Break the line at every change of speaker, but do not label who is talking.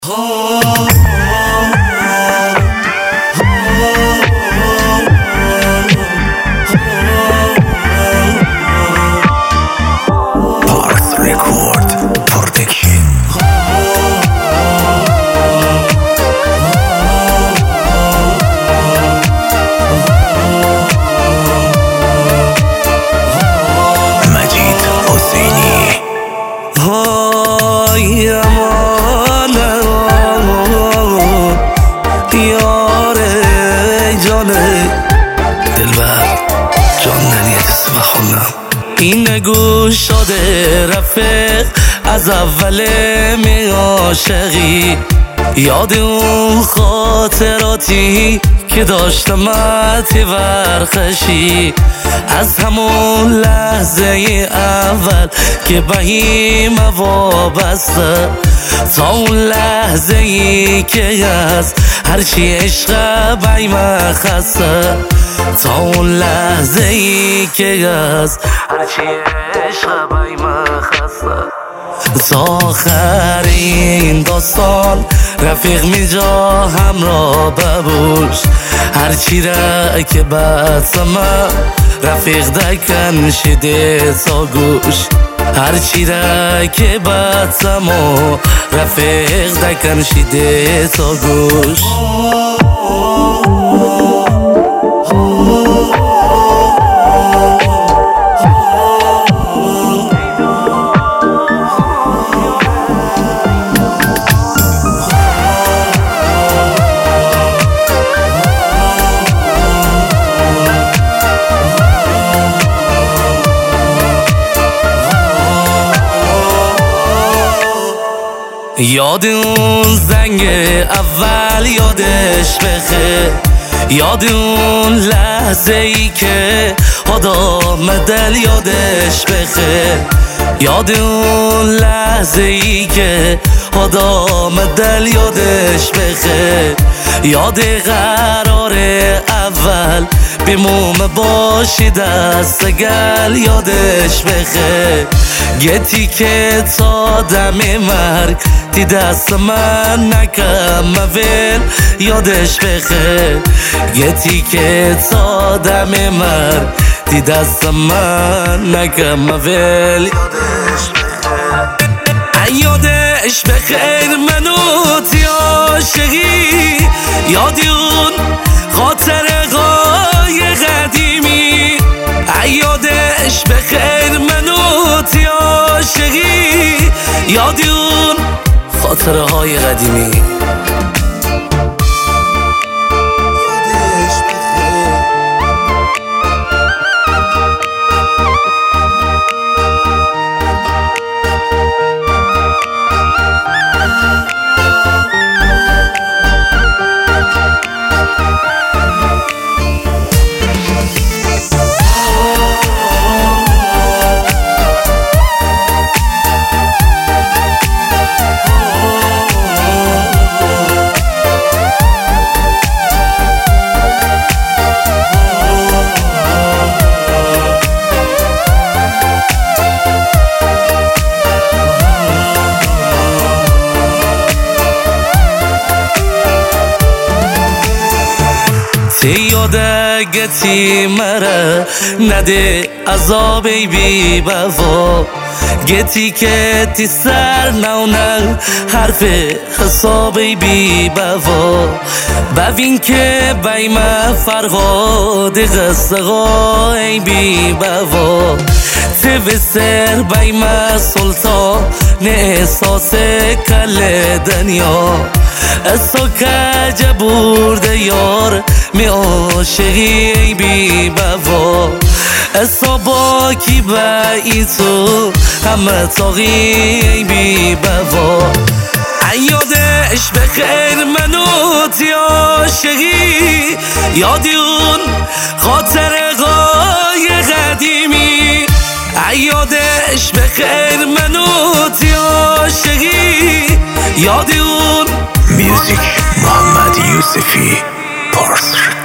Parth Record Protection. Majid Hosseini.
این گوش شده رفیق از اول می عاشقی، یاد اون خاطراتی که داشتم تی ورخشی، از همون لحظه اول که بهیم وابسته تا اون لحظه ای که از هرچی عشق بیم خسته، تا اون لحظه ای که از هرچی عشق بیم خسته، تا آخر این داستان رفیق میجا همراه ببوش، هرچی را که بسمه رفیق دکن شده تا گوش، هرچی را که بسمه رفیق دکن شده تا گوش. یاد اون زنگ اول یادش بخیر، یاد اون لحظه ای که آدم دل یادش بخیر، یاد اون لحظه ای که آدم دل یادش بخیر، یاد قرار اول بیموم باشی دست گل یادش بخیر، گتی که تا دم مرگ تی دست من نکم مویل یادش بخیر، گتی که تا دم مرگ تی دست من نکم مویل یادش بخیر، یادش بخیر منو تی عاشقی، یادی اون خاطر قای قدیمی، یادش بخیر منو تی عاشقی، یادی اون خاطره های قدیمی. گتی مرا نده عذابی بی بوا، گتی که تی سر نونه حرف حسابی بی بوا، ببین که بیم فرقاد قصه غای بی بوا، تی بسر بیم سلطان احساس کل دنیا، اسا کج برده یار می عاشقی بی بوا، اسا با کی بایی تو همه تاقی بی بوا، یادش بخیر منو تی عاشقی، یادی اون خاطر قای قدیمی، یادش بخیر منو تی عاشقی، یادی اون
Music Muhammad Yusufi Parth